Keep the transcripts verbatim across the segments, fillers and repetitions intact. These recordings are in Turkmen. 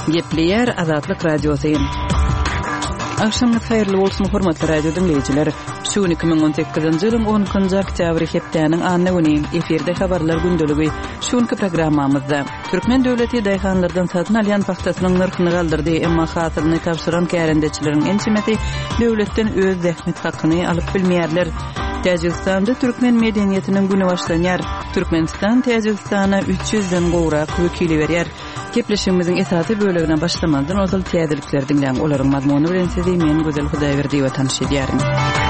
Gepleyer Azatlyk Radiosyň. Akşamlyk haýyrly bolsun hormatly radio dinleýijiler. Şu iki bin on sekizinji ýylyň onunçy oktýabr hepdeniň anny güni eferde habarlar gündeligi şuňky programmamyzda Türkmen döwleti daýhanlardan satyn alýan paxtasynyň narhyny galdyrdy, emma hasylyny tapşyran kärendeçileriň ençimeti döwletden öz zähmet hakyny alyp bilmeýärler. Täjikistanda Türkmen medeniýetiniň güni başlanýar. Türkmenistan Täjikistana üç yüzden gowrak wekili berýär. Gepleşigimiziň esasy bölegine başlamadan ozal täzelikler dinleň. Olaryň mazmuny bilen sizi men Gözel Hudaýberdi we tanış edýärim.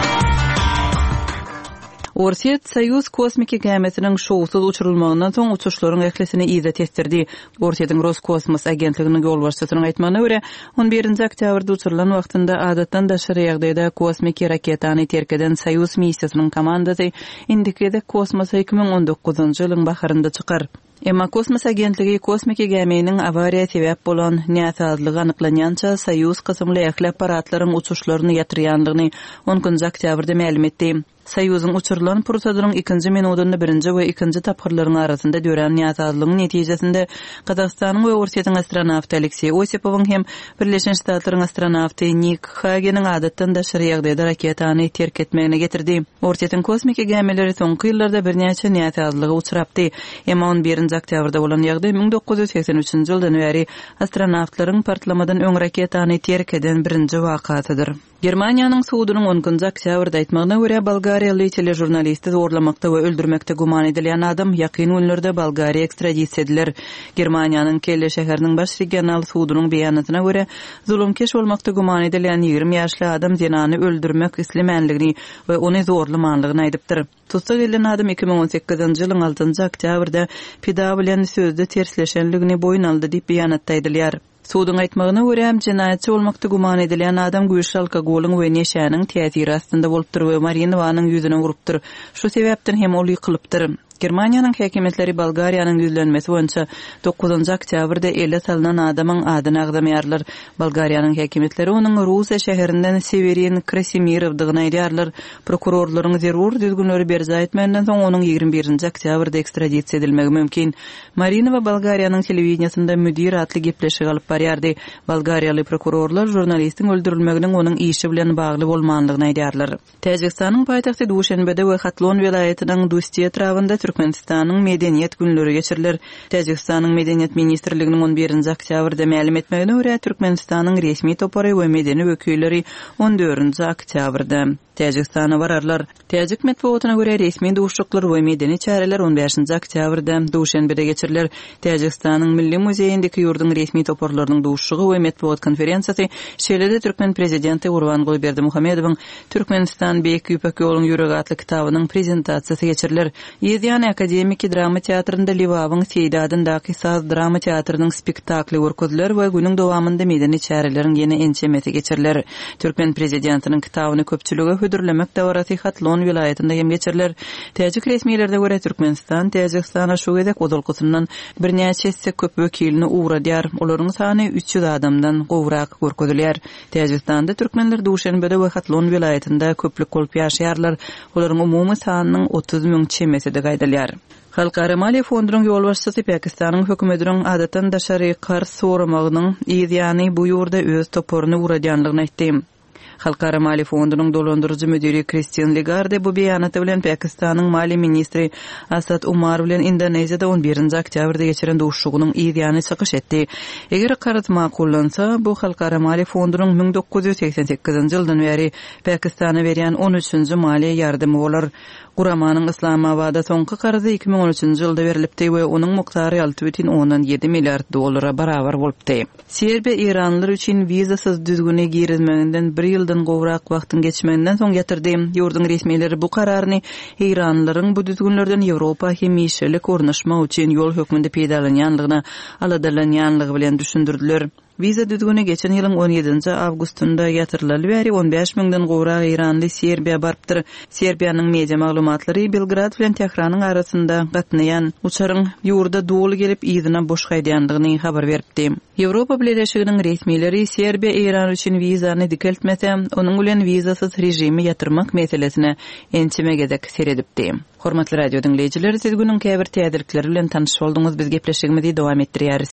Orsiýet Soýuz kosmik gemisiniň şowsuz uçurulmagynyň soň uçuşlaryň ehlesini izet etdirdi. Orsiýetiň Roskosmos agentliginiň ýol başçysynyň aýtmagyna görä, on birinji oktýabrda uçurulan wagtynda adatdan daşary ýagdaýda kosmik raketany terk eden Soýuz missiýasynyň komandasy indiki kosmosa iki bin on dokuzunçy ýylyň baharynda çykar. Emma kosmos agentligi kosmik geminiň awariýa sebäp bolan näsazlygy anyklanýança Soýuz kysymly ähli aparatlaryň uçuşlaryny ýatyrýanlygyny onunçy oktýabrda ma'lum etdi. Soýuzyň uçurulan proseduryň ikinji minutynda birinji we ikinji tapgyrlaryň arasynda dören ýazadlygyň netijesinde Kazakstanyň we Orsiýetiň astronawty Aleksey Osipowyň hem Birleşen Ştatlaryň astronawty Nick Hageniň adatdan daşary ýagdaýda raketany terk etmegine getirdi. Orsiýetiň kosmik gemileri soňky ýyllarda birnäçe ýazadlygy uçurapdy. Emma on birinji oktýabrda bolan ýagdaý bin dokuz yüz seksen üçinji ýyldan bäri astronawtlaryň partlamadan öň raketany terk eden birinji wakatydyr. Germaniýanyň suwudynyň onunçy oktýabrda aýtmagyna görä Bolgariýaly telejurnalisti zorlamakda we öldürmekde guman edilen adam ýakyn günlerde Bolgariýa ekstradisiýa ediler. Germaniýanyň Kelle şäheriniň baş regional suwudynyň beýanatyna görä zulümkeş bolmakda guman edilen ýigirmi ýaşly adam zenany öldürmek islemenligini we ony zorlamanlygyny aýdypdyr. Tutsak edilen adam iki bin on sekizinji ýylyň altynjy oktýabrda pida bilen sözde tersleşenligini boyun aldy diýip beýanatda edilýär. Suwdyň aýtmagyna görä jinayetçi bolmakda guman edilen adam güýçli alkogoluň we neşäniň täsiri astynda bolupdyr we Marinowanyň ýüzüne urupdyr. Şu sebäpden hem ol ýykylypdyr. Germaniýanyň häkimetleri Bolgariýanyň ýüzlenmesi boýunça dokuzunçy oktýabrda ele salynan adamyň adyny agdamaýarlar. Bolgariýanyň häkimetleri onuň Rusiýa şäherinden Severin Krasimirowdygyny aýdýarlar. Prokurorlaryň zerur düzgünleri berza etmenden soň onuň ýigirmi birinji oktýabrda ekstradisiýa edilmegi mümkin. Marinowa Bolgariýanyň telewiziýasynda müdir atly gepleşik alyp barýardy. Bolgariýaly prokurorlar jurnalistiň öldürilmeginiň onuň işi bilen bagly bolmanlygyny aýdýarlar. Täjikistanyň paýtagty Duşanbede we Hatlon vilayatynyň Dustiýa etrawynda Türkmenistanyň medeniýet günleri geçirilir. Täjikistanyň medeniýet ministrliginiň on birinji oktýabrda ma'lum etmegine görä Türkmenistanyň resmi topary we medeni wekilleri on dördünçi oktýabrda Täjikistana bararlar. Täjik medeniýetine görä resmi duşuklar we medeni çäreler on beşinji oktýabrda Duşanbede geçirilir. Täjikistanyň Milli Muzeýindeki ýurdun resmi toparlarynyň duşugy we medeniýet konferensiýasy şeýlede Türkmen prezidenti Gurbanguly Berdimuhammedowyň Türkmenistan beýik ýüpek ýoluň ýüregi atly kitabynyň prezentasiýasy geçirilir. Ýezdiýany Akademiki Drama Teatrynda Liwawyň Seýdadyndaky saz drama teatrynyň spektakly görkezdiler we günüň dowamında medeni çäreleriň ýene ençemeti geçirilir. Türkmen prezidentiniň kitabyny köpçüligi hödürlemek dawrasy Hatlon vilayatynda hem geçirilir. Täjik resmiýetlerde görä Türkmenistan Täjikistana şu gezek odalkysyndan birnäçe köp wekilini uğradýar. Olaryň sany üç yüz adamdan gowrak görkezilýär. Täjikistanda türkmenler Duşanbede we Hatlon vilayatynda köplük bolup ýaşaýarlar. Olaryň umumy sanynyň otuz müň çemesi de gaýdalýar. Halkara Maliýe fondunyň ýol başçysy Pakistanyň hökümetiniň adatdan daşary kars soramagynyň ýa-ni bu ýurda öz toporuny uradýanlygyny aýtdy. Halkara Maliýe fondunyň dolandyrjy müdiri Christian Lagarde bu beýanaty bilen Pakistanyň Maliýe ministri Asad Umar bilen Indoneziýada on birinji oktýabrda geçiren duşugynyň ýa-ni çykyş etdi. Eger karat makullansa, bu Halkara Maliýe fondunyň bin dokuz yüz seksen sekizinji ýyldan beri Pakistana berýän on üçünji maliýe ýardymy bolar. Guramanyň Islamabada soňky garzy iki bin on üçünji ýylda berilipdi we onuň muktary altı buçuk yedi milliard dollara barabar bolupdy. Serbiýa İranlylar üçin vizasyz düzgüne girilmeginden bir ýyldan gowrak wagtyň geçmegenden soň ýatyrdy. Ýurdun resmiýetleri bu kararyny İranlylaryň bu düzgünlerden Ýewropa hem ýeşillik ornaşmak üçin ýol hökmünde peýdalanýanlygyna, aladalanýanlygy bilen düşündirdiler. Viza düzgüne geçen ýylyň on ýedinji awgustunda ýatyrylaly bäri on beş miňden gowrak İranly Serbiýa barpdyr. Serbiýanyň media maglumatlary Belgrad bilen Tehranyň arasynda gatnaýan uçaryň ýurda doly gelip ýygyna boş gaýdýanlygyny habar beripdi. Ýewropa Birleşiginiň resmiýetleri Serbiýa İran üçin vizany dikeltmese, onuň bilen vizasyz rejimi ýatyrmak meselesine ençime gezek seredipdi. Hormatly radio dinleýijiler, siz günüň käbir täzelikleri bilen tanyş bolduňyz. Biz gepleşigimizi dowam etdirýäris.